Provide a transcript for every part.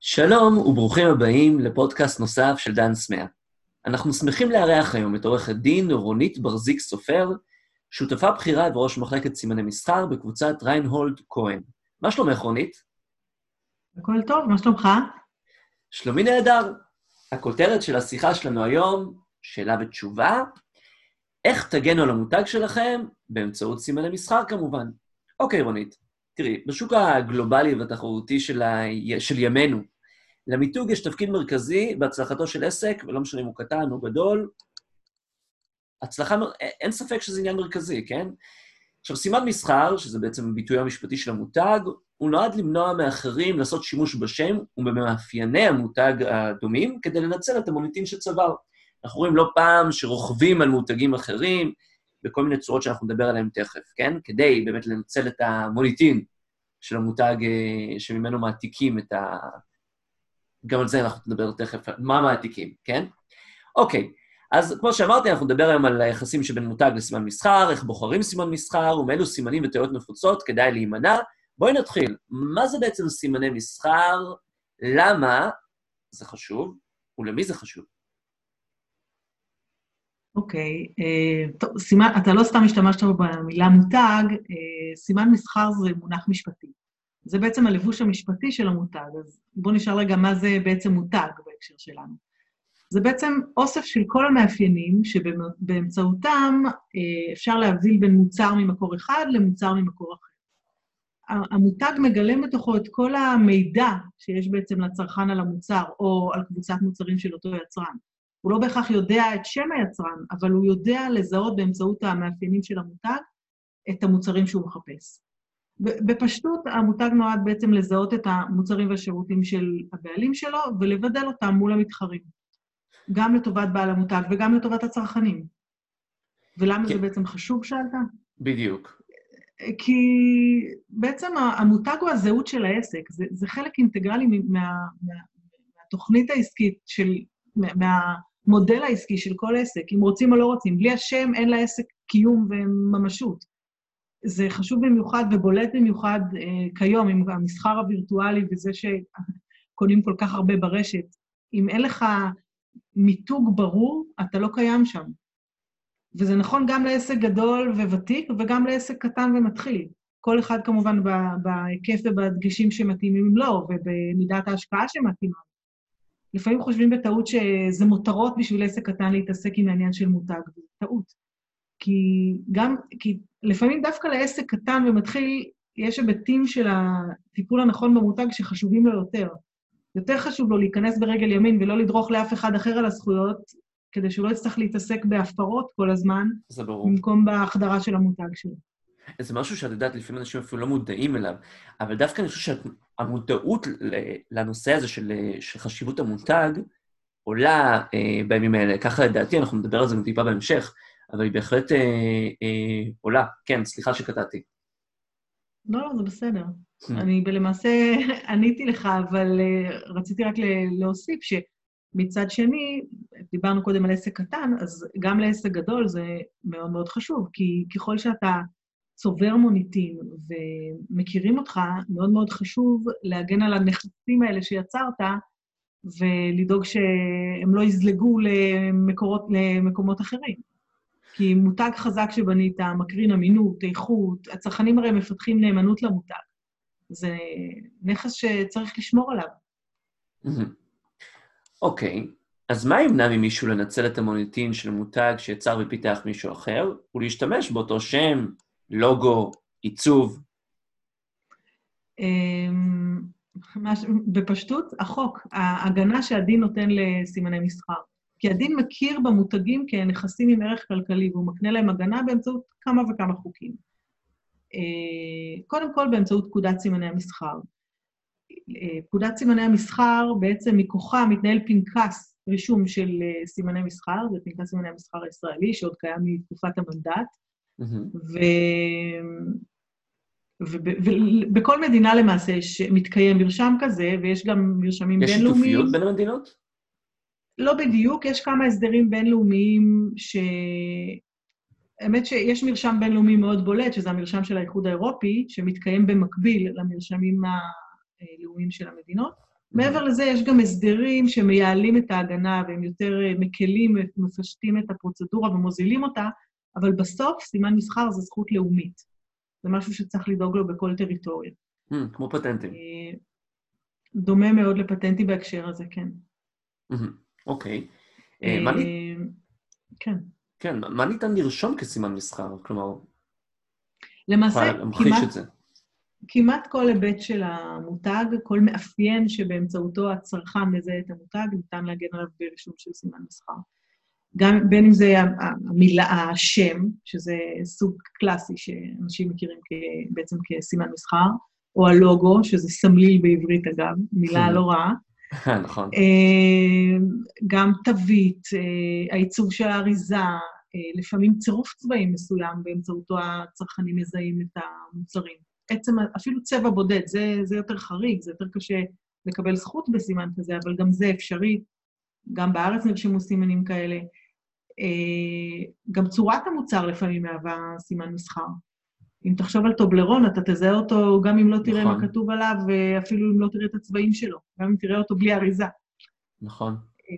שלום וברוכים הבאים לפודקאסט נוסף של דן סמאה. אנחנו שמחים לארח היום את עורכת דין רונית ברזיק סופר, שותפה בכירה וראש מחלקת סימני מסחר בקבוצת ריינהולד כהן. מה שלומך, רונית? הכל טוב, מה שלומך? שלומי נהדר. הכותרת של השיחה שלנו היום, שאלה ותשובה, איך תגנו על המותג שלכם באמצעות סימני מסחר כמובן. אוקיי, רונית, תראי, בשוק הגלובלי והתחרותי של ימינו, למיתוג יש תפקיד מרכזי בהצלחתו של עסק, ולא משנה אם הוא קטן או גדול. הצלחה, אין ספק שזה עניין מרכזי, כן? עכשיו, סימן מסחר, שזה בעצם הביטוי המשפטי של המותג, הוא נועד למנוע מאחרים לעשות שימוש בשם ובמאפייני המותג הדומים, כדי לנצל את המוניטין שצבר. אנחנו רואים לא פעם שרוכבים על מותגים אחרים, בכל מיני צורות שאנחנו נדבר עליהן תכף, כן? כדי באמת לנצל את המוניטין של המותג שממנו מעתיקים את ה... גם על זה אנחנו נדבר תכף, מה מעתיקים, כן? אוקיי, אז כמו שאמרתי, אנחנו נדבר היום על היחסים שבין מותג לסימן מסחר, איך בוחרים סימן מסחר, ומאילו סימנים וטעויות נפוצות כדאי להימנע. בואי נתחיל. מה זה בעצם סימני מסחר? למה זה חשוב? ולמי זה חשוב? אוקיי, טוב, אתה לא סתם השתמשת במילה מותג, סימן מסחר זה מונח משפטי. זה בעצם הלבוש המשפטי של המותג, אז בואו נשאל רגע מה זה בעצם מותג בהקשר שלנו. זה בעצם אוסף של כל המאפיינים שבאמצעותם אפשר להבדיל בין מוצר ממקור אחד למוצר ממקור אחר. המותג מגלם בתוכו את כל המידע שיש בעצם לצרכן על המוצר, או על קבוצת מוצרים של אותו יצרן. הוא לא בהכרח יודע את שם היצרן, אבל הוא יודע לזהות באמצעות המאפיינים של המותג את המוצרים שהוא מחפש. בפשטות, המותג נועד בעצם לזהות את המוצרים והשירותים של הבעלים שלו, ולבדל אותם מול המתחרים. גם לטובת בעל המותג וגם לטובת הצרכנים. ולמה זה בעצם חשוב, שאלת? בדיוק. כי בעצם המותג הוא הזהות של העסק, זה חלק אינטגרלי מהתוכנית העסקית, מהמודל העסקי של כל עסק, אם רוצים או לא רוצים. בלי השם אין לעסק קיום וממשות. זה חשוב במיוחד ובולט במיוחד כיום, עם המסחר הווירטואלי וזה שקונים כל כך הרבה ברשת. אם אין לך מיתוג ברור, אתה לא קיים שם. וזה נכון גם לעסק גדול וותיק, וגם לעסק קטן ומתחיל. כל אחד כמובן בהיקף ובדגשים שמתאימים לו, ובמידת ההשקעה שמתאימה. לפעמים חושבים בטעות שזה מותרות בשביל עסק קטן להתעסק עם העניין של מותג, זה טעות. כי לפעמים דווקא לעסק קטן ומתחיל, יש היבטים של הטיפול הנכון במותג שחשובים לו יותר. יותר חשוב לו להיכנס ברגל ימין ולא לדרוך לאף אחד אחר על הזכויות, כדי שהוא לא יצטרך להתעסק בהפרות כל הזמן, במקום בהחדרה של המותג שלו. זה משהו שאת יודעת, לפעמים אנשים אפילו לא מודעים אליו, אבל דווקא אני חושב שהמודעות לנושא הזה של חשיבות המותג, עולה בימים האלה. ככה לדעתי, אנחנו נדבר על זה טיפה בהמשך, אבל היא בהחלט עולה. כן, סליחה שקטעתי. לא, זה בסדר. אני למעשה עניתי לך, אבל רציתי רק להוסיף שמצד שני, דיברנו קודם על עסק קטן, אז גם לעסק גדול זה מאוד מאוד חשוב, כי ככל שאתה צובר מוניטין ומכירים אותך, מאוד מאוד חשוב להגן על הנכסים האלה שיצרת, ולדאוג שהם לא יזלגו למקומות אחרים. כי מותג חזק שבנית, מקרין אמינות, איכות, הצרכנים הרי מפתחים נאמנות למותג. זה נכס שצריך לשמור עליו. אוקיי, אז מה ימנע ממישהו לנצל את המוניטין של מותג שיצר ופיתח מישהו אחר, ולהשתמש באותו שם, לוגו, עיצוב? בפשטות, החוק, ההגנה שהדין נותן לסימני מסחר. כי הדין מכיר במותגים כנכסים עם ערך כלכלי, והוא מקנה להם הגנה באמצעות כמה וכמה חוקים. קודם כל, באמצעות פקודת סימני המסחר. פקודת סימני המסחר, בעצם מכוחה מתנהל פנקס רישום של סימני מסחר, זה פנקס סימני המסחר הישראלי, שעוד קיים מתקופת המנדט, ובכל מדינה למעשה מתקיים מרשם כזה, ויש גם מרשמים בינלאומיים. יש שיתופיות בין המדינות? לא בדיוק, יש כמה הסדרים בינלאומיים האמת שיש מרשם בינלאומי מאוד בולט, שזה המרשם של האיחוד האירופי, שמתקיים במקביל למרשמים הלאומיים של המדינות, מעבר לזה, יש גם הסדרים שמייעלים את ההגנה, והם יותר מקלים, מפשטים את הפרוצדורה ומוזילים אותה, אבל בסוף סימן מסחר זה זכות לאומית. זה משהו שצריך לדאוג לו בכל טריטוריה. כמו פטנטים. דומה מאוד לפטנטים בהקשר הזה, כן. אוקיי. כן. כן, מה ניתן לרשום כסימן מסחר? כלומר, למעשה, להמחיש את זה. כמעט כל היבט של המותג, כל מאפיין שבאמצעותו הצרכן מזהה את המותג, ניתן להגן עליו ברישום של סימן מסחר. גם בין אם זה המילה, השם, שזה סוג קלאסי שאנשים מכירים בעצם כסימן מסחר, או הלוגו, שזה סמליל בעברית אגב, מילה לא רעה. נכון. גם תווית, העיצוב של האריזה, לפעמים צירוף צבעים מסוים, באמצעותו הצרכנים מזהים את המוצרים. עצם, אפילו צבע בודד, זה יותר חריג, זה יותר קשה לקבל זכות בסימן כזה, אבל גם זה אפשרי. גם בארץ נרשמו סימנים כאלה. גם צורת המוצר לפעמים מהווה סימן מסחר. אם תחשוב על טובלרון, אתה תזהה אותו גם אם לא תראה מה כתוב עליו, ואפילו אם לא תראה את הצבעים שלו, גם אם תראה אותו בלי אריזה. נכון.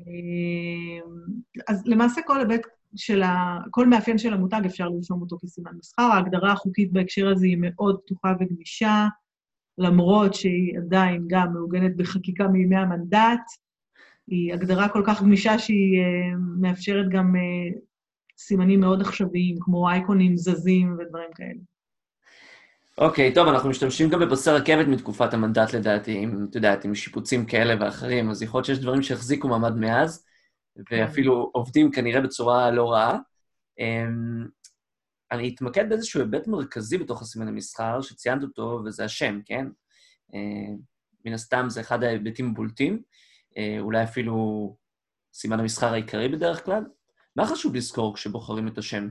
אז למעשה כל היבט כל מאפיין של המותג אפשר לרשום אותו כסימן מסחר. ההגדרה החוקית בהקשר הזה היא מאוד פתוחה וגמישה, למרות שהיא עדיין גם מעוגנת בחקיקה מימי המנדט, היא הגדרה כל כך גמישה שהיא מאפשרת גם סימנים מאוד עכשוויים, כמו אייקונים זזים ודברים כאלה. אוקיי, טוב, אנחנו משתמשים גם בפסי רכבת מתקופת המנדט לדעתי, עם שיפוצים כאלה ואחרים, אז יכול להיות שיש דברים שהחזיקו מעמד מאז, ואפילו עובדים כנראה בצורה לא רעה. אני אתמקד באיזשהו היבט מרכזי בתוך הסימן המסחר, שציינת אותו, וזה השם, כן? מן הסתם זה אחד ההיבטים הבולטים, אולי אפילו סימן המסחר העיקרי בדרך כלל. מה חשוב לזכור כשבוחרים את השם?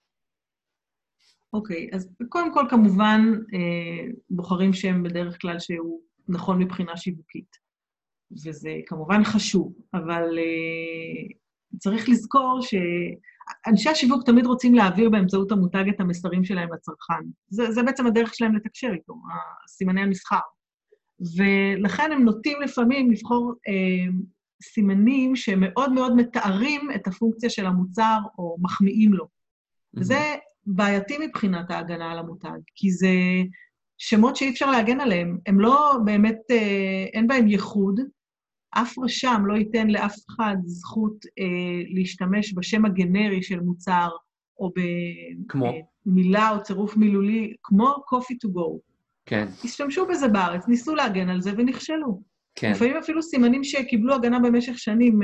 אוקיי, אז קודם כל כמובן בוחרים שם בדרך כלל שהוא נכון מבחינה שיווקית. וזה כמובן חשוב, אבל צריך לזכור שאנשי השיווק תמיד רוצים להעביר באמצעות המותג את המסרים שלהם לצרכן. זה בעצם הדרך שלהם לתקשר איתו, סימני המסחר. ולכן הם נוטים לפעמים לבחור סימנים שמאוד מאוד מתארים את הפונקציה של המוצר או מחמיאים לו. וזה בעייתי מבחינת ההגנה על המותג, כי זה שמות שאי אפשר להגן עליהם. הם לא באמת, אין בהם ייחוד, אף רשם לא ייתן לאף אחד זכות להשתמש בשם הגנרי של מוצר, או במילה או צירוף מילולי, כמו coffee to go. כן. השתמשו בזה בארץ, ניסו להגן על זה ונכשלו. כן. לפעמים אפילו סימנים שקיבלו הגנה במשך שנים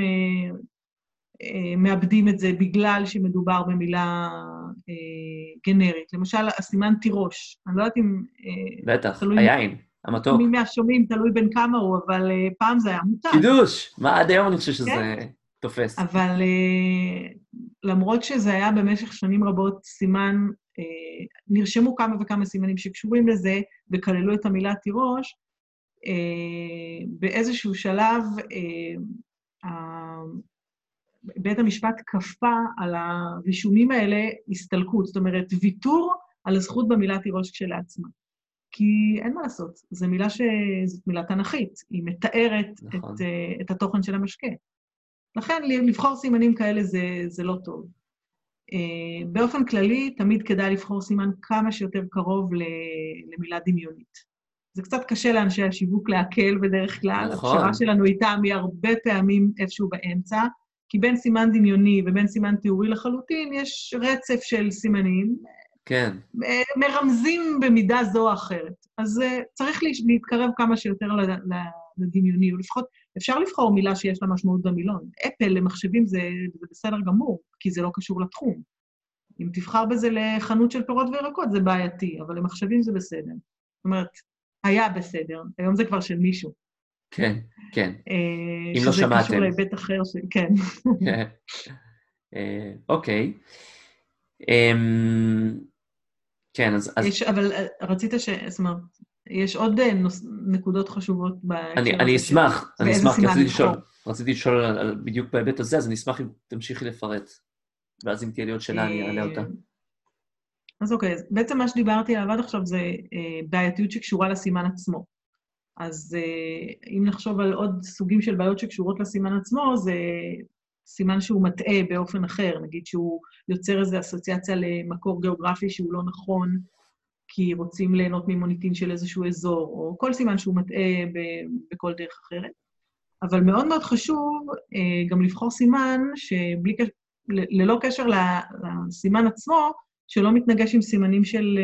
מאבדים את זה בגלל שמדובר במילה גנרית. למשל, הסימן תירוש. אני לא יודעת אם... בטח, היין, המתוק. מי מהשומעים, תלוי בין כמה הוא, אבל פעם זה היה מותג. חידוש! מה עד היום אני חושב שזה תופס. אבל למרות שזה היה במשך שנים רבות סימן, נרשמו כמה וכמה סימנים שקשורים לזה, וכללו את המילה תירוש, באיזשהו שלב, בית המשפט כפה על הרישומים האלה הסתלקות, זאת אומרת, ויתור על הזכות במילה תירוש כשלעצמה. כי אין מה לעשות, זו מילה תנכית, היא מתארת נכון. את התוכן של המשקה. לכן, לבחור סימנים כאלה זה לא טוב. באופן כללי, תמיד כדאי לבחור סימן כמה שיותר קרוב למילה דמיונית. זה קצת קשה לאנשי השיווק להקל בדרך כלל, נכון. הפשרה שלנו איתם היא הרבה פעמים איפשהו באמצע, כי בין סימן דמיוני ובין סימן תיאורי לחלוטין, יש רצף של סימנים, כן. מרמזים במידה זו או אחרת. אז צריך להתקרב כמה שיותר לדמיוני, ולפחות אפשר לבחור מילה שיש לה משמעות במילון. אפל למחשבים זה בסדר גמור, כי זה לא קשור לתחום. אם תבחר בזה לחנות של פירות וירקות, זה בעייתי, אבל למחשבים זה בסדר. זאת אומרת, היה בסדר, היום זה כבר של מישהו. כן, כן. אם לא שמעתם. שזה קשור להיבט אחר כן. אוקיי. כן, אז... אבל רצית זאת אומרת, יש עוד נקודות חשובות אני אשמח, רציתי לשאול בדיוק בהיבט הזה, אז אני אשמח אם תמשיכי לפרט, ואז אם תהיה לי עוד שאלה, אני אעלה אותה. אז אוקיי, בעצם מה שדיברתי עליו עד עכשיו זה בעייתיות שקשורה לסימן עצמו. אז אם נחשוב על עוד סוגים של בעיות שקשורות לסימן עצמו, זה סימן שהוא מטעה באופן אחר, נגיד שהוא יוצר איזו אסוציאציה למקור גיאוגרפי שהוא לא נכון, כי רוצים ליהנות ממוניטין של איזשהו אזור, או כל סימן שהוא מטעה בכל דרך אחרת. אבל מאוד מאוד חשוב גם לבחור סימן ללא קשר לסימן עצמו, שלא מתנגש עם סימנים של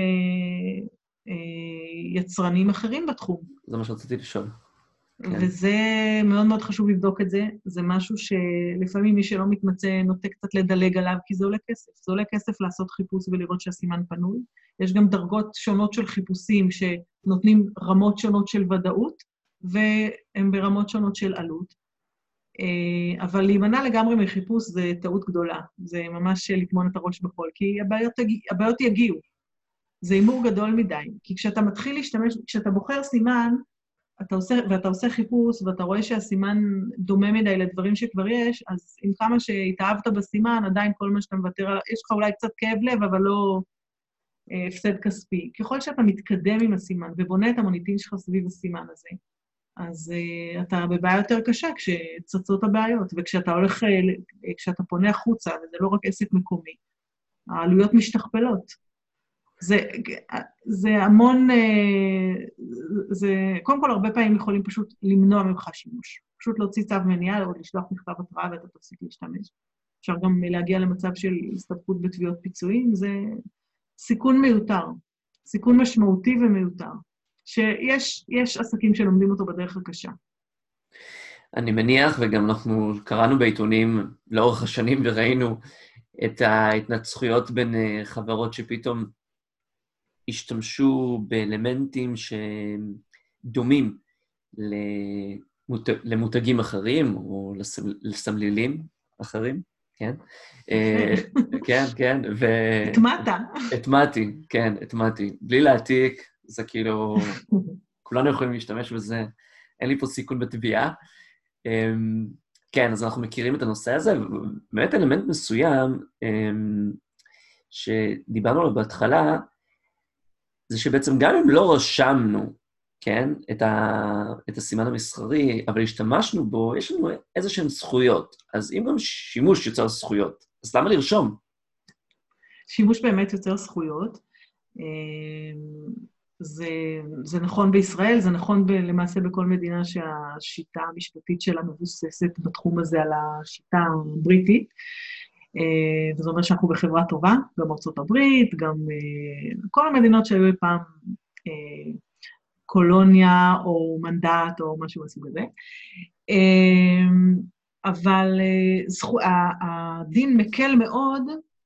יצרנים אחרים בתחום. זה מה שרציתי לשאול. וזה מאוד מאוד חשוב לבדוק את זה. זה משהו שלפעמים מי שלא מתמצא נוטה קצת לדלג עליו, כי זה עולה כסף. זה עולה כסף לעשות חיפוש ולראות שהסימן פנוי. יש גם דרגות שונות של חיפושים שנותנים רמות שונות של ודאות, והם ברמות שונות של עלות. אבל להימנע לגמרי מחיפוש זה טעות גדולה. זה ממש לטמון את הראש בחול, כי הבעיות יגיעו. זה אימור גדול מדי. כי כשאתה מתחיל להשתמש, כשאתה בוחר סימן, ואתה עושה חיפוש, ואתה רואה שהסימן דומה מדי לדברים שכבר יש, אז עם כמה שהתאהבת בסימן, עדיין כל מה שאתה מוותר עליו, יש לך אולי קצת כאב לב, אבל לא הפסד כספי. ככל שאתה מתקדם עם הסימן ובונה את המוניטין שלך סביב הסימן הזה, אז אתה בבעיה יותר קשה כשצצות הבעיות, כשאתה פונה החוצה, וזה לא רק עסק מקומי, העלויות משתכפלות. זה המון, קודם כל הרבה פעמים יכולים פשוט למנוע ממך שימוש. פשוט להוציא צו מניעה, או לשלוח מכתב התראה ואתה תפסיק להשתמש. אפשר גם להגיע למצב של הסתבכות בתביעות פיצויים, זה סיכון מיותר, סיכון משמעותי ומיותר, שיש עסקים שלומדים אותו בדרך הקשה. אני מניח, וגם אנחנו קראנו בעיתונים לאורך השנים וראינו את ההתנצחויות בין חברות שפתאום השתמשו באלמנטים שדומים למותגים אחרים, או לסמלילים אחרים, כן? כן, כן, התמעתי, כן, התמעתי. בלי להעתיק, זה כאילו, כולנו יכולים להשתמש בזה, אין לי פה סיכון בתביעה. כן, אז אנחנו מכירים את הנושא הזה, ובאמת אלמנט מסוים שדיברנו עליו בהתחלה, זה שבעצם גם אם לא רשמנו, כן, את הסימן המסחרי, אבל השתמשנו בו, יש לנו איזשהן זכויות. אז אם גם שימוש יוצר זכויות, אז למה לרשום? שימוש באמת יוצר זכויות. זה נכון בישראל, זה נכון למעשה בכל מדינה שהשיטה המשפטית שלה מבוססת בתחום הזה על השיטה הבריטית. וזה אומר שאנחנו בחברה טובה, גם ארצות הברית, גם כל המדינות שהיו פעם קולוניה או מנדט או משהו מסוג הזה. אבל הדין מקל מאוד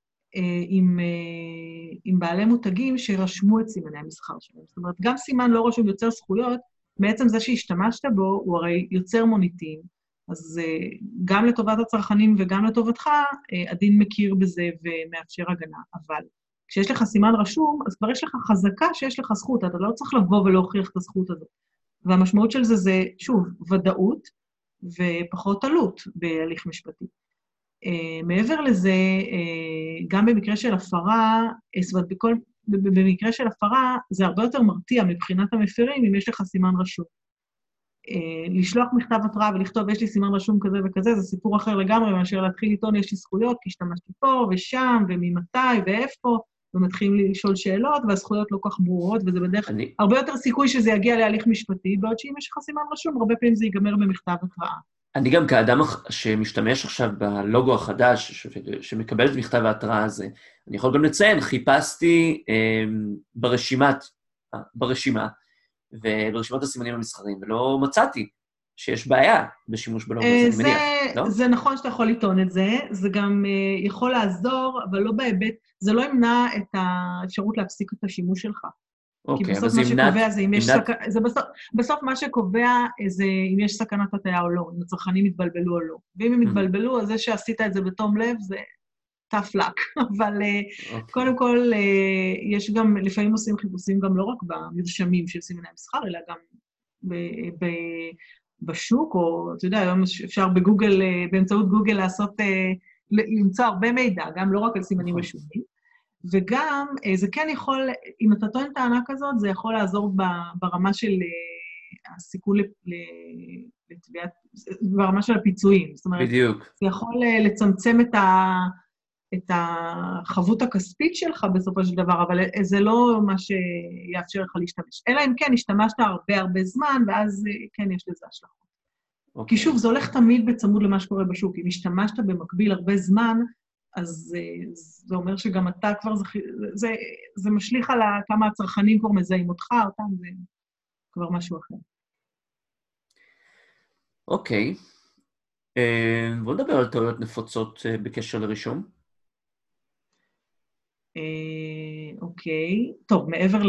עם בעלי מותגים שרשמו את סימני המסחר שלהם. זאת אומרת, גם סימן לא רשום יוצר זכויות, בעצם זה שהשתמשת בו, הוא הרי יוצר מוניטין, אז גם לטובת הצרכנים וגם לטובתך, הדין מכיר בזה ומאפשר הגנה. אבל כשיש לך סימן רשום, אז כבר יש לך חזקה שיש לך זכות, אתה לא צריך לבוא ולהוכיח את הזכות הזאת. והמשמעות של זה, שוב, ודאות ופחות עלות בהליך משפטי. מעבר לזה, גם במקרה של הפרה, זאת אומרת, במקרה של הפרה, זה הרבה יותר מרתיע מבחינת המפרים אם יש לך סימן רשום. לשלוח מכתב התראה ולכתוב, יש לי סימן רשום כזה וכזה, זה סיפור אחר לגמרי, מאשר להתחיל לטעון, יש לי זכויות, כי השתמשתי פה ושם, וממתי ואיפה, ומתחילים לשאול שאלות, והזכויות לא כך ברורות, וזה בדרך הרבה יותר סיכוי שזה יגיע להליך משפטי, בעוד שאם יש לך סימן רשום, הרבה פעמים זה ייגמר במכתב התראה. אני גם כאדם שמשתמש עכשיו בלוגו החדש, שמקבל את מכתב ההתראה הזה, אני יכול גם לציין, חיפשתי ברשימה, וברשימת הסימנים המסחריים, ולא מצאתי שיש בעיה בשימוש בלוגו הזה, אני מניח, לא? זה נכון שאתה יכול לטעון את זה, זה גם יכול לעזור, אבל לא בהיבט, זה לא ימנע את האפשרות להפסיק את השימוש שלך. אוקיי, אבל זה שקובע זה אם יש בסוף מה שקובע זה אם יש סכנת הטעיה או לא, אם הצרכנים מתבלבלו או לא. ואם הם מתבלבלו, אז זה שעשית את זה בתום לב, זה tough luck. אבל קודם כל, יש גם, לפעמים עושים חיפושים גם לא רק במרשמים של סימני המסחר, אלא גם בשוק, או אתה יודע, היום אפשר בגוגל, באמצעות גוגל לעשות, למצוא הרבה מידע, גם לא רק על סימנים רשומים. וגם, זה כן יכול, אם אתה טוען טענה כזאת, זה יכול לעזור ברמה של הסיכון לתביעת, ברמה של הפיצויים. זאת אומרת, בדיוק. זה יכול לצמצם את החבות הכספית שלך בסופו של דבר, אבל זה לא מה שיאפשר לך להשתמש. אלא אם כן, השתמשת הרבה זמן, ואז כן יש לזה השלכות. כי שוב, זה הולך תמיד בצמוד למה שקורה בשוק. אם השתמשת במקביל הרבה זמן, אז זה אומר שגם אתה כבר, זה משליך על כמה הצרכנים כבר מזהים אותך, אותם, זה כבר משהו אחר. אוקיי. בואו נדבר על טעויות נפוצות בקשר לרישום. אוקיי. טוב, מעבר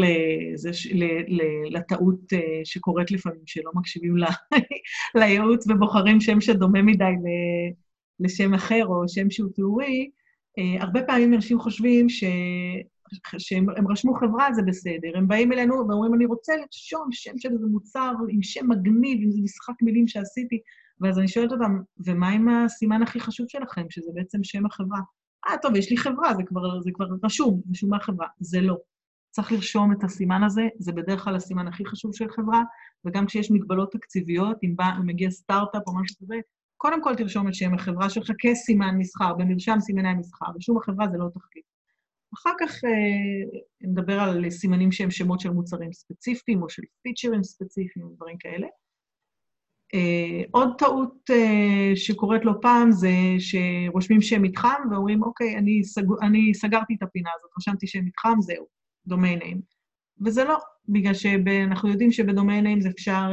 לטעות שקורית לפעמים, שלא מקשיבים לייעוץ ובוחרים שם שדומה מדי לשם אחר או שם שהוא תיאורי, הרבה פעמים אנשים חושבים שהם רשמו חברה, זה בסדר. הם באים אלינו ואומרים, אני רוצה לרשום שם של איזה מוצר עם שם מגניב, עם איזה משחק מילים שעשיתי, ואז אני שואלת אותם, ומה עם הסימן הכי חשוב שלכם, שזה בעצם שם החברה? טוב, יש לי חברה, זה כבר רשום מהחברה. זה לא. צריך לרשום את הסימן הזה, זה בדרך כלל הסימן הכי חשוב של חברה, וגם כשיש מגבלות תקציביות, אם מגיע סטארט-אפ או משהו כזה, קודם כל תרשום את שם החברה שלך כסימן מסחר, במרשם סימני המסחר, ושום החברה זה לא תחליט. אחר כך נדבר על סימנים שהם שמות של מוצרים ספציפיים, או של פיצ'רים ספציפיים, דברים כאלה. עוד טעות שקורית לו פעם זה שרושמים שם מתחם ואומרים, אוקיי, אני סגרתי את הפינה הזאת, רשמתי שם מתחם, זהו, דומיין ניים. וזה לא, בגלל שאנחנו יודעים שבדומיין ניים זה אפשר,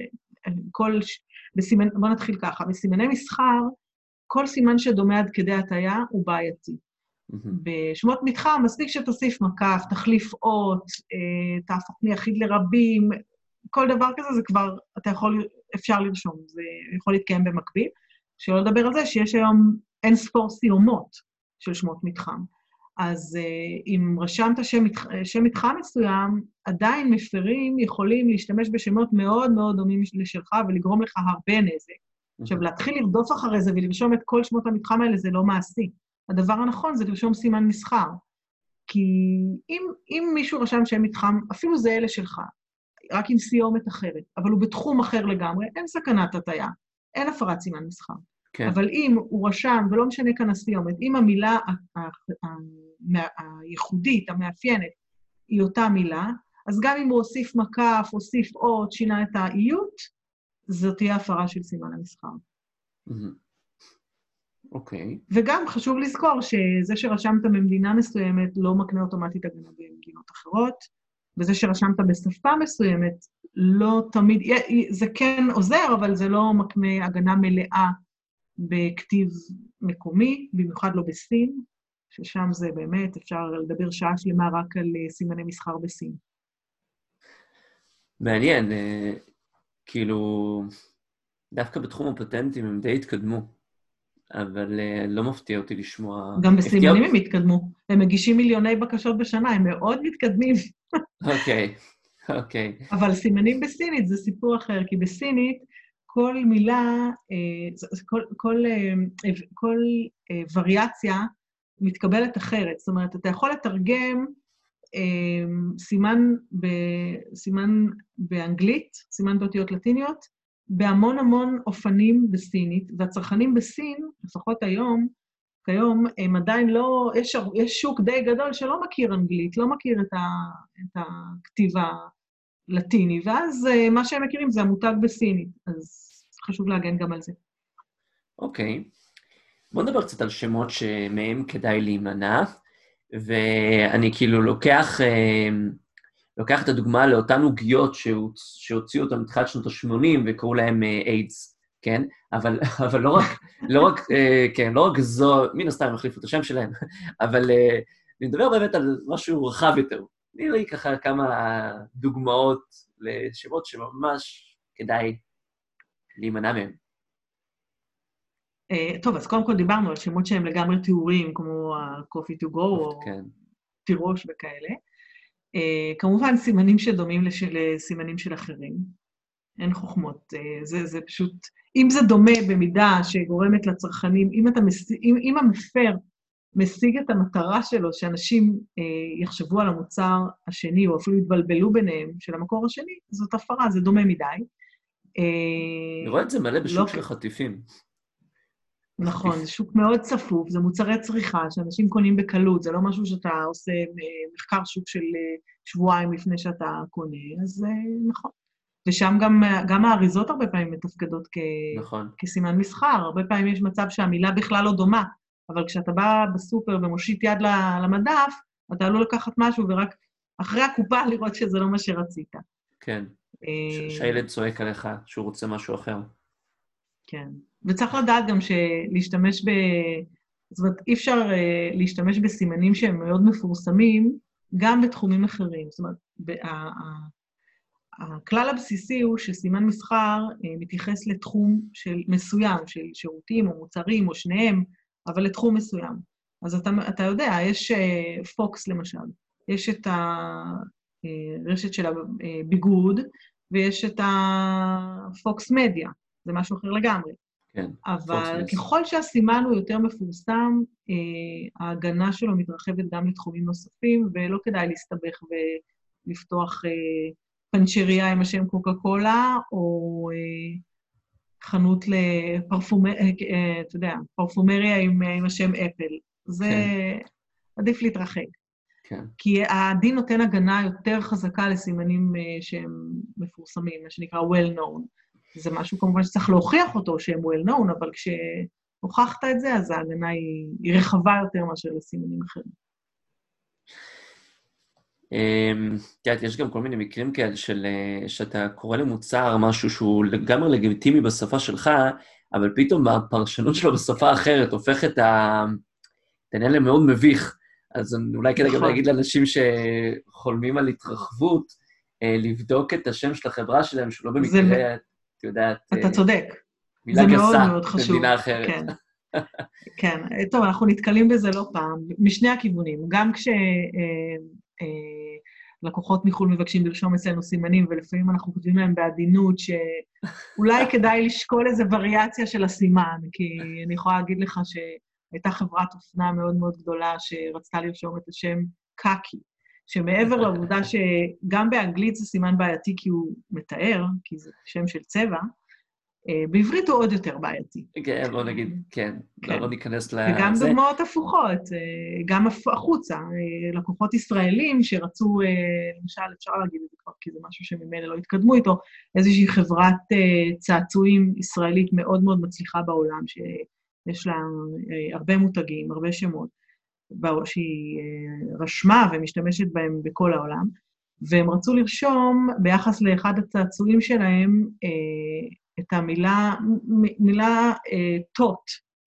בוא נתחיל ככה, בסימני מסחר, כל סימן שדומה עד כדי הטעיה הוא בעייתי. בשמות מתחם, מספיק שתוסיף מקף, תחליף אות, תהפוך מיחיד לרבים, כל דבר כזה זה כבר, אפשר לרשום, זה יכול להתקיים במקביל. שלא לדבר על זה שיש היום אין ספור סיומות של שמות מתחם. אז אם רשמת שם מתחם מסוים, עדיין מפרים יכולים להשתמש בשמות מאוד מאוד דומים לשלך ולגרום לך הרבה נזק. עכשיו, להתחיל לרדוף אחרי זה ולרשום את כל שמות המתחם האלה זה לא מעשי. הדבר הנכון זה לרשום סימן מסחר. כי אם מישהו רשם שם מתחם, אפילו זה אלה שלך, רק עם סיומת אחרת, אבל הוא בתחום אחר לגמרי, אין סכנת הטעיה, אין הפרת סימן מסחר. כן. אבל אם הוא רשם, ולא משנה כאן הסיומת, אם המילה הייחודית, המאפיינת, היא אותה מילה, אז גם אם הוא הוסיף מקף, הוסיף אות, שינה את האיות, זאת תהיה הפרה של סימן המסחר. אוקיי. וגם חשוב לזכור שזה שרשמת ממדינה מסוימת לא מקנה אוטומטית הגנה במדינות אחרות, וזה שרשמת בשפה מסוימת, לא תמיד, זה כן עוזר, אבל זה לא מקנה הגנה מלאה בכתיב מקומי, במיוחד לא בסין, ששם זה באמת, אפשר לדבר שעה שלמה רק על סימני מסחר בסין. מעניין, כאילו, דווקא בתחום הפטנטים הם די התקדמו, אבל לא מפתיע אותי לשמוע... גם בסימנים הם התקדמו, הם מגישים מיליוני בקשות בשנה, הם מאוד מתקדמים. אוקיי. אבל סימנים בסינית זה סיפור אחר, כי בסינית כל מילה, כל וריאציה מתקבלת אחרת. זאת אומרת, אתה יכול לתרגם סימן באנגלית, סימן באותיות לטיניות, בהמון המון אופנים בסינית, והצרכנים בסין, לפחות כיום, הם עדיין לא, יש שוק די גדול שלא מכיר אנגלית, לא מכיר את הכתיבה לטיני, ואז מה שהם מכירים זה המותג בסינית, אז חשוב להגן גם על זה. אוקיי. בוא נדבר קצת על שמות שמהם כדאי להימנע, ואני כאילו לוקח את הדוגמה לאותן עוגיות שהוציאו אותן מתחילת שנות ה-80 וקראו להם איידס, כן? אבל לא רק זו, מן הסתם הם החליפו את השם שלהם, אבל נדבר באמת על משהו רחב יותר. נראה לי ככה כמה דוגמאות לשמות שממש כדאי להימנע מהם. טוב, אז קודם כל דיברנו על שמות שהם לגמרי תיאוריים, כמו ה-Coffee to go או תירוש וכאלה. כמובן, סימנים שדומים לסימנים של אחרים. אין חוכמות. זה פשוט, אם זה דומה במידה שגורמת לצרכנים, אם המפר משיג את המטרה שלו, שאנשים יחשבו על המוצר השני, או אפילו יתבלבלו ביניהם של המקור השני, זאת הפרה, זה דומה מדי. אני רואה את זה מלא בשוק לא, של חטיפים. נכון, זה שוק מאוד צפוף, זה מוצרי צריכה שאנשים קונים בקלות, זה לא משהו שאתה עושה מחקר שוק של שבועיים לפני שאתה קונה, אז נכון. ושם גם האריזות הרבה פעמים מתפקדות נכון. כסימן מסחר, הרבה פעמים יש מצב שהמילה בכלל לא דומה, אבל כשאתה בא בסופר ומושיט יד למדף, אתה עלול לקחת משהו ורק אחרי הקופה לראות שזה לא מה שרצית. כן. שהילד צועק עליך שהוא רוצה משהו אחר. כן. וצריך לדעת גם שלהשתמש זאת אומרת, אי אפשר להשתמש בסימנים שהם מאוד מפורסמים, גם בתחומים אחרים. זאת אומרת, הכלל הבסיסי הוא שסימן מסחר מתייחס לתחום מסוים, של שירותים או מוצרים או שניהם, אבל לתחום מסוים. אז אתה יודע, יש פוקס למשל, יש את הרשת של הביגוד, ויש את הפוקס מדיה, זה משהו אחר לגמרי. כן, אבל ככל שהסימן הוא יותר מפורסם, ההגנה שלו מתרחבת גם לתחומים נוספים, ולא כדאי להסתבך ולפתוח פנצ'ריה עם השם קוקה קולה, או חנות אתה יודע, פרפומריה עם השם אפל. זה עדיף להתרחק. כן. כי הדין נותן הגנה יותר חזקה לסימנים שהם מפורסמים, מה שנקרא well known. זה משהו כמובן שצריך להוכיח אותו שהם well known, אבל כשהוכחת את זה, אז ההגנה היא רחבה יותר מאשר לסימנים אחרים. יש גם כל מיני מקרים כאלה שאתה קורא למוצר משהו שהוא לגמרי לגיטימי בשפה שלך, אבל פתאום הפרשנות שלו בשפה אחרת הופך את העניין למאוד מביך. אז אולי כדי גם להגיד לאנשים שחולמים על התרחבות, לבדוק את השם של החברה שלהם, שהוא לא במקרה, את יודעת... אתה צודק. מילה גסה במדינה אחרת. כן. כן. טוב, אנחנו נתקלים בזה לא פעם, משני הכיוונים. גם לקוחות מחו"ל מבקשים לרשום אצלנו סימנים, ולפעמים אנחנו כותבים להם בעדינות שאולי כדאי לשקול איזו וריאציה של הסימן, כי אני יכולה להגיד לך שהייתה חברת אופנה מאוד מאוד גדולה שרצתה לרשום את השם קאקי, שמעבר לעובדה שגם באנגלית זה סימן בעייתי כי הוא מתאר, כי זה שם של צבע, בעברית הוא עוד יותר בעייתי. כן, בוא נגיד, כן. לא ניכנס לזה. וגם דוגמאות הפוכות, גם החוצה, לקוחות ישראלים שרצו, למשל, אפשר להגיד את זה כבר, כי זה משהו שממילא לא התקדמו איתו, איזושהי חברת צעצועים ישראלית מאוד מאוד מצליחה בעולם, שיש לה הרבה מותגים, הרבה שמות, שהיא רשמה ומשתמשת בהם בכל העולם, והם רצו לרשום ביחס לאחד הצעצועים שלהם, את המילה תות,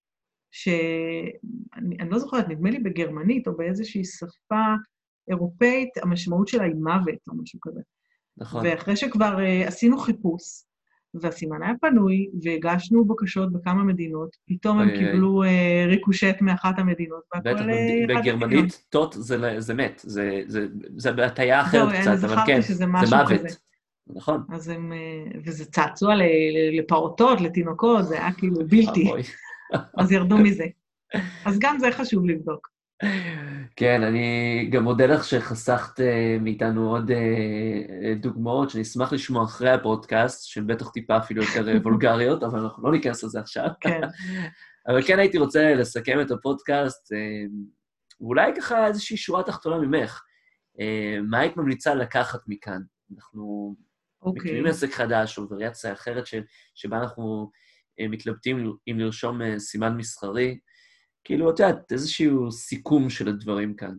שאני לא זוכרת, נדמה לי בגרמנית או באיזושהי שפה אירופאית, המשמעות שלה היא מוות או משהו כזה. נכון. ואחרי שכבר עשינו חיפוש, והסימן היה פנוי, והגשנו בקשות בכמה מדינות, פתאום הם קיבלו ריקושט מאחת המדינות, בטח, בגרמנית תות זה מת, זה בהטיה אחרת קצת, אבל כן, זה מוות. נכון. וזה צעצוע לפעוטות, לתינוקות, זה היה כאילו בלתי. אז ירדו מזה. אז גם זה חשוב לבדוק. כן, אני גם מודה לך שחסכת מאיתנו עוד דוגמאות, שאני אשמח לשמוע אחרי הפודקאסט, שהן בטח טיפה אפילו יותר וולגריות, אבל אנחנו לא ניכנס לזה עכשיו. כן. אבל כן הייתי רוצה לסכם את הפודקאסט, ואולי ככה איזושהי שורה תחתונה ממך. מה היית ממליצה לקחת מכאן? אנחנו מכירים עסק חדש או וריאציה אחרת שבה אנחנו מתלבטים אם לרשום סימן מסחרי, כאילו, את יודעת, איזשהו סיכום של הדברים כאן.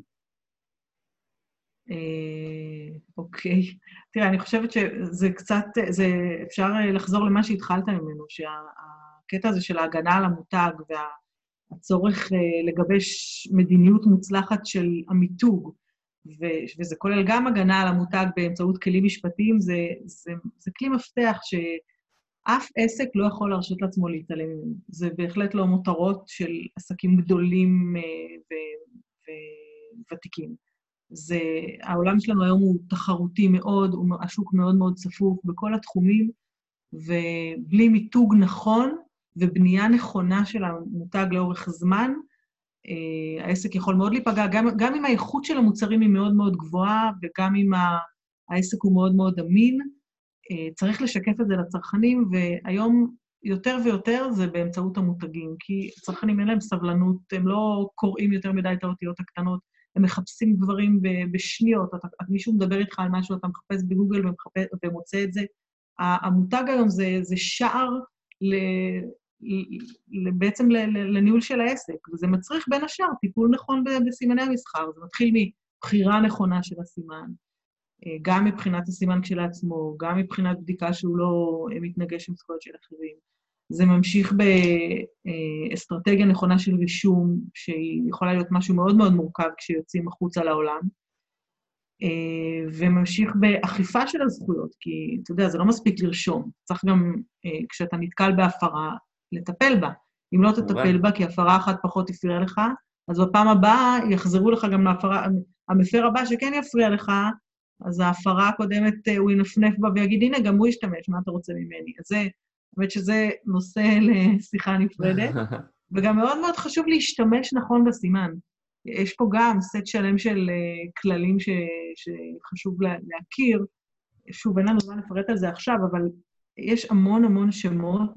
אוקיי. תראה, אני חושבת שזה קצת, אפשר לחזור למה שהתחלת ממנו, שהקטע הזה של ההגנה על המותג והצורך לגבש מדיניות מוצלחת של המיתוג, וזה כולל גם הגנה על המותג באמצעות כלים משפטיים, זה כלי מפתח שאף עסק לא יכול להרשות לעצמו להתעלם ממנו. זה בהחלט לא מותרות של עסקים גדולים וותיקים. העולם שלנו היום הוא תחרותי מאוד, השוק מאוד מאוד צפוף בכל התחומים, ובלי מיתוג נכון ובנייה נכונה של המותג לאורך זמן, העסק יכול מאוד להיפגע, גם אם האיכות של המוצרים היא מאוד מאוד גבוהה, וגם אם העסק הוא מאוד מאוד אמין, צריך לשקף את זה לצרכנים, והיום יותר ויותר זה באמצעות המותגים, כי הצרכנים אין להם סבלנות, הם לא קוראים יותר מדי את האותיות הקטנות, הם מחפשים דברים בשניות, מישהו מדבר איתך על משהו, אתה מחפש בגוגל ומוצא את זה. המותג היום זה שער בעצם לניהול של העסק, וזה מצריך בין השאר טיפול נכון בסימני המסחר, זה מתחיל מבחירה נכונה של הסימן, גם מבחינת הסימן כשלעצמו, גם מבחינת בדיקה שהוא לא מתנגש עם זכויות של אחרים. זה ממשיך באסטרטגיה נכונה של רישום, שהיא יכולה להיות משהו מאוד מאוד מורכב כשיוצאים החוצה לעולם, וממשיך באכיפה של הזכויות, כי אתה יודע, זה לא מספיק לרשום, צריך גם כשאתה נתקל בהפרה, לטפל בה. אם לא תטפל בה, כי הפרה אחת פחות תפריע לך, אז בפעם הבאה יחזרו לך גם להפרה, המפר הבא שכן יפריע לך, אז ההפרה הקודמת הוא ינפנף בה ויגיד, הנה, גם הוא ישתמש, מה אתה רוצה ממני? אז זה, באמת שזה נושא לשיחה נפרדת, וגם מאוד מאוד חשוב להשתמש נכון בסימן. יש פה גם סט שלם של כללים שחשוב להכיר, שוב, אין לנו זמן לפרט על זה עכשיו, אבל יש המון המון שמות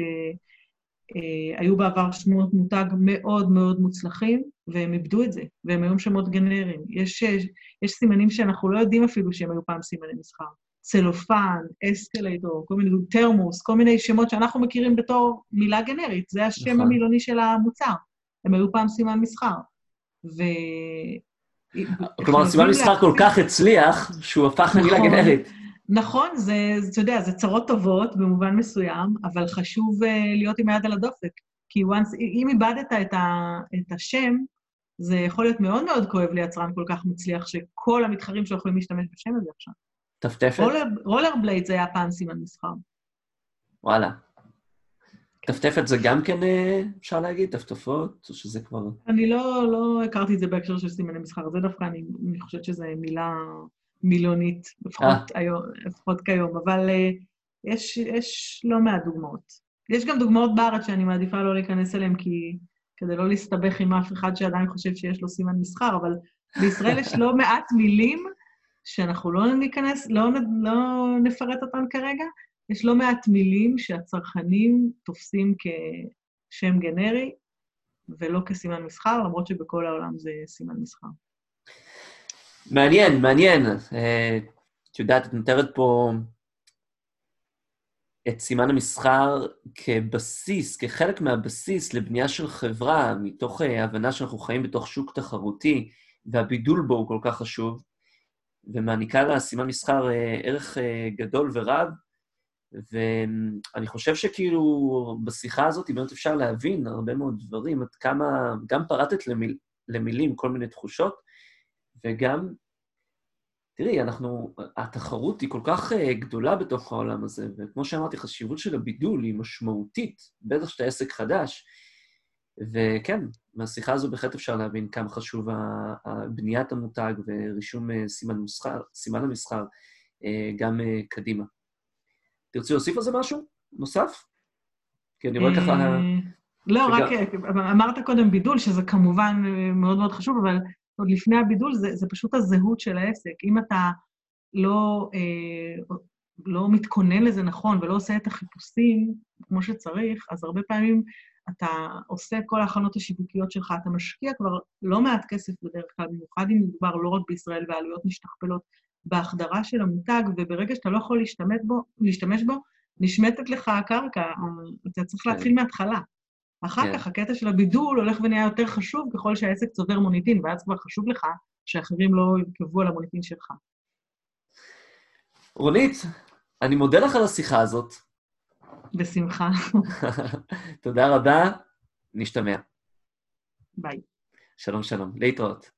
שהיו בעבר שמות מותג מאוד מאוד מוצלחים, והם איבדו את זה, והם היום שמות גנריים. יש סימנים שאנחנו לא יודעים אפילו שהם היו פעם סימני מסחר. צלופן, אסקלטור, כל מיני תרמוס, כל מיני שמות שאנחנו מכירים בתור מילה גנרית, זה השם המילוני של המוצר. הם היו פעם סימן מסחר. כלומר, סימן מסחר כל כך הצליח, שהוא הפך למילה גנרית. נכון, אתה יודע, זה צרות טובות במובן מסוים, אבל חשוב להיות עם היד על הדופק. כי אם איבדת את השם, זה יכול להיות מאוד מאוד כואב ליצרן כל כך מצליח, שכל המתחרים שלו יכולים להשתמש בשם הזה עכשיו. טפטפת? רולר בלייד זה היה פעם סימן מסחר. וואלה. טפטפת זה גם כן, אפשר להגיד, טפטפות, או שזה כבר... אני לא הכרתי את זה בהקשר של סימני מסחר, זה דווקא אני חושבת שזו מילה מילונית, לפחות כיום, אבל יש לא מעט דוגמאות. יש גם דוגמאות בארץ שאני מעדיפה לא להיכנס אליהן, כדי לא להסתבך עם אף אחד שעדיין חושב שיש לו סימן מסחר, אבל בישראל יש לא מעט מילים שאנחנו לא ניכנס, לא נפרט אותן כרגע, יש לא מעט מילים שהצרכנים תופסים כשם גנרי, ולא כסימן מסחר, למרות שבכל העולם זה סימן מסחר. מעניין, מעניין. את יודעת, את נותרת פה את סימן המסחר כבסיס, כחלק מהבסיס לבנייה של חברה, מתוך הבנה שאנחנו חיים בתוך שוק תחרותי, והבידול בו הוא כל כך חשוב, ומעניקה לה סימן מסחר ערך גדול ורב, ואני חושב שכאילו בשיחה הזאת באמת אפשר להבין הרבה מאוד דברים, עד כמה גם פרטת למילים כל מיני תחושות, וגם, תראי, התחרות היא כל כך גדולה בתוך העולם הזה, וכמו שאמרתי, חשיבות של הבידול היא משמעותית, בטח שאתה עסק חדש, וכן, מהשיחה הזו בהחלט אפשר להבין כמה חשוב בניית המותג ורישום סימן המסחר גם קדימה. תרצי להוסיף על זה משהו נוסף? כי אני רואה ככה... לא, רק אמרת קודם בידול, שזה כמובן מאוד מאוד חשוב, אבל עוד לפני הבידול זה פשוט הזהות של העסק. אם אתה לא מתכונן לזה נכון ולא עושה את החיפושים כמו שצריך, אז הרבה פעמים אתה עושה כל ההכנות השיווקיות שלך, אתה משקיע כבר לא מעט כסף בדרך כלל, במיוחד אם מדובר לא רק בישראל והעלויות משתכפלות בהחדרה של המותג, וברגע שאתה לא יכול להשתמש בו, נשמטת לך הקרקע, אתה צריך להתחיל מההתחלה. אחר כך הקטע של הבידול הולך ונהיה יותר חשוב ככל שהעסק צובר מוניטין, ואז כבר חשוב לך שאחרים לא ירכבו על המוניטין שלך. רונית, אני מודה לך על השיחה הזאת. בשמחה. תודה רבה, נשתמע. ביי. שלום, שלום. להתראות.